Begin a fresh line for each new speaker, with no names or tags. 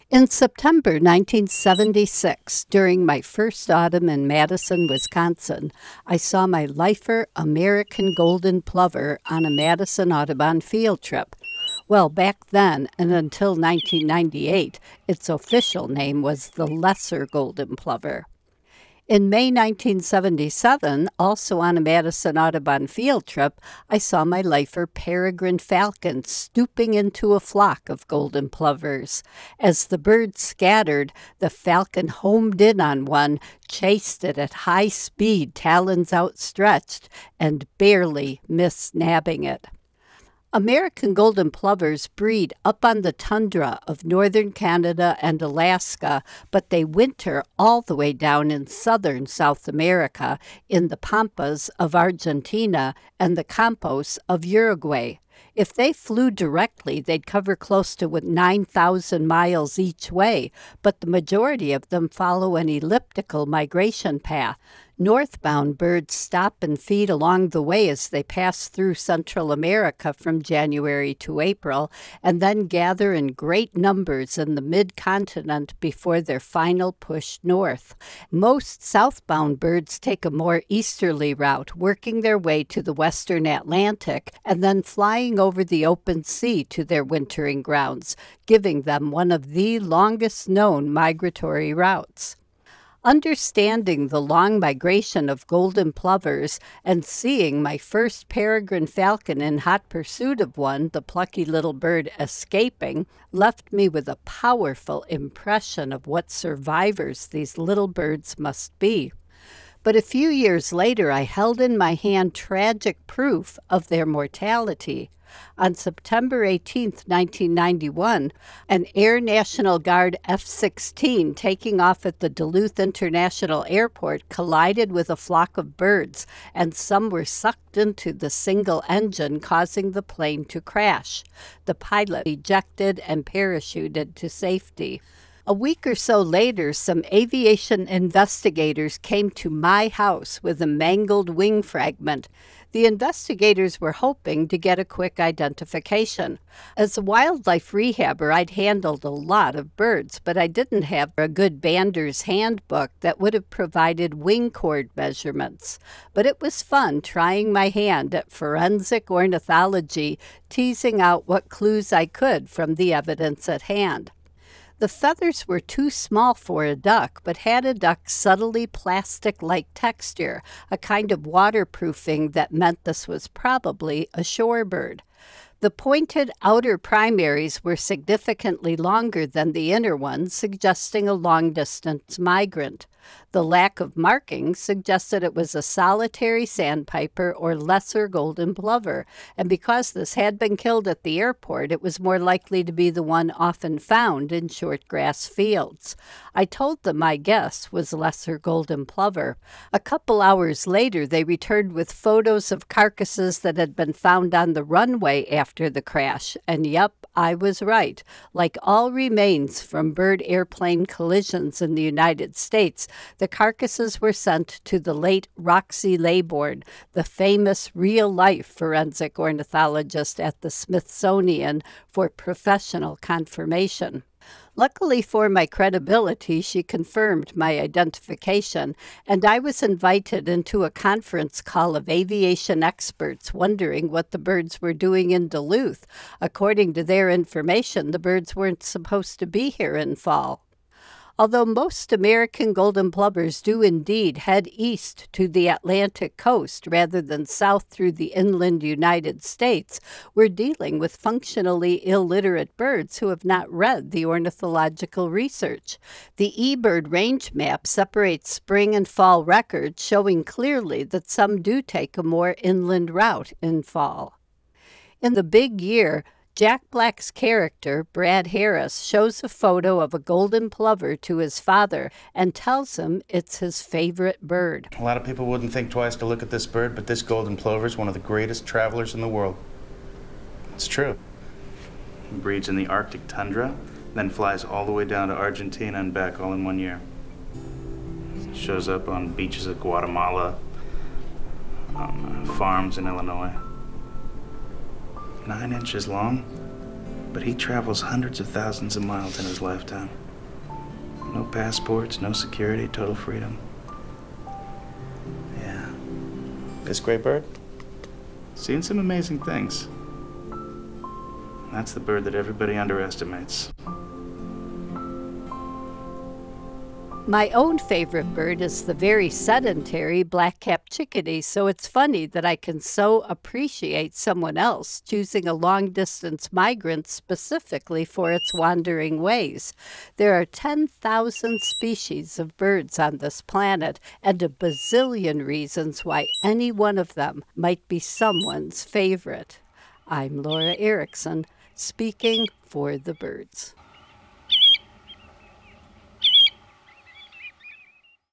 In September 1976, during my first autumn in Madison, Wisconsin, I saw my lifer American golden plover on a Madison Audubon field trip. Well, back then and until 1998, its official name was the lesser golden plover. In May 1977, also on a Madison Audubon field trip, I saw my lifer peregrine falcon stooping into a flock of golden plovers. As the birds scattered, the falcon homed in on one, chased it at high speed, talons outstretched, and barely missed nabbing it. American golden plovers breed up on the tundra of northern Canada and Alaska, but they winter all the way down in southern South America in the pampas of Argentina and the campos of Uruguay. If they flew directly, they'd cover close to 9,000 miles each way, but the majority of them follow an elliptical migration path. Northbound birds stop and feed along the way as they pass through Central America from January to April, and then gather in great numbers in the mid-continent before their final push north. Most southbound birds take a more easterly route, working their way to the western Atlantic and then flying over the open sea to their wintering grounds, giving them one of the longest known migratory routes. Understanding the long migration of golden plovers and seeing my first peregrine falcon in hot pursuit of one, the plucky little bird escaping, left me with a powerful impression of what survivors these little birds must be. But a few years later, I held in my hand tragic proof of their mortality. On September 18, 1991, an Air National Guard F-16 taking off at the Duluth International Airport collided with a flock of birds, and some were sucked into the single engine, causing the plane to crash. The pilot ejected and parachuted to safety. A week or so later, some aviation investigators came to my house with a mangled wing fragment. The investigators were hoping to get a quick identification. As a wildlife rehabber, I'd handled a lot of birds, but I didn't have a good bander's handbook that would have provided wing chord measurements. But it was fun trying my hand at forensic ornithology, teasing out what clues I could from the evidence at hand. The feathers were too small for a duck, but had a duck's subtly plastic-like texture, a kind of waterproofing that meant this was probably a shorebird. The pointed outer primaries were significantly longer than the inner ones, suggesting a long-distance migrant. The lack of markings suggested it was a solitary sandpiper or lesser golden plover, and because this had been killed at the airport, it was more likely to be the one often found in shortgrass fields. I told them my guess was lesser golden plover. A couple hours later, they returned with photos of carcasses that had been found on the runway after the crash, and yep, I was right. Like all remains from bird-airplane collisions in the United States, the carcasses were sent to the late Roxy Laybourne, the famous real-life forensic ornithologist at the Smithsonian, for professional confirmation. Luckily for my credibility, she confirmed my identification, and I was invited into a conference call of aviation experts wondering what the birds were doing in Duluth. According to their information, the birds weren't supposed to be here in fall. Although most American golden plovers do indeed head east to the Atlantic coast rather than south through the inland United States, we're dealing with functionally illiterate birds who have not read the ornithological research. The eBird range map separates spring and fall records, showing clearly that some do take a more inland route in fall. In The Big Year, Jack Black's character, Brad Harris, shows a photo of a golden plover to his father and tells him it's his favorite bird.
A lot of people wouldn't think twice to look at this bird, but this golden plover is one of the greatest travelers in the world. It's true. It breeds in the Arctic tundra, then flies all the way down to Argentina and back all in 1 year. It shows up on beaches of Guatemala, farms in Illinois. 9 inches long, But he travels hundreds of thousands of miles in his lifetime. No passports, no security, total freedom. Yeah. This gray bird? Seen some amazing things. That's the bird that everybody underestimates.
My own favorite bird is the very sedentary black-capped chickadee, so it's funny that I can so appreciate someone else choosing a long-distance migrant specifically for its wandering ways. There are 10,000 species of birds on this planet, and a bazillion reasons why any one of them might be someone's favorite. I'm Laura Erickson, speaking for the birds.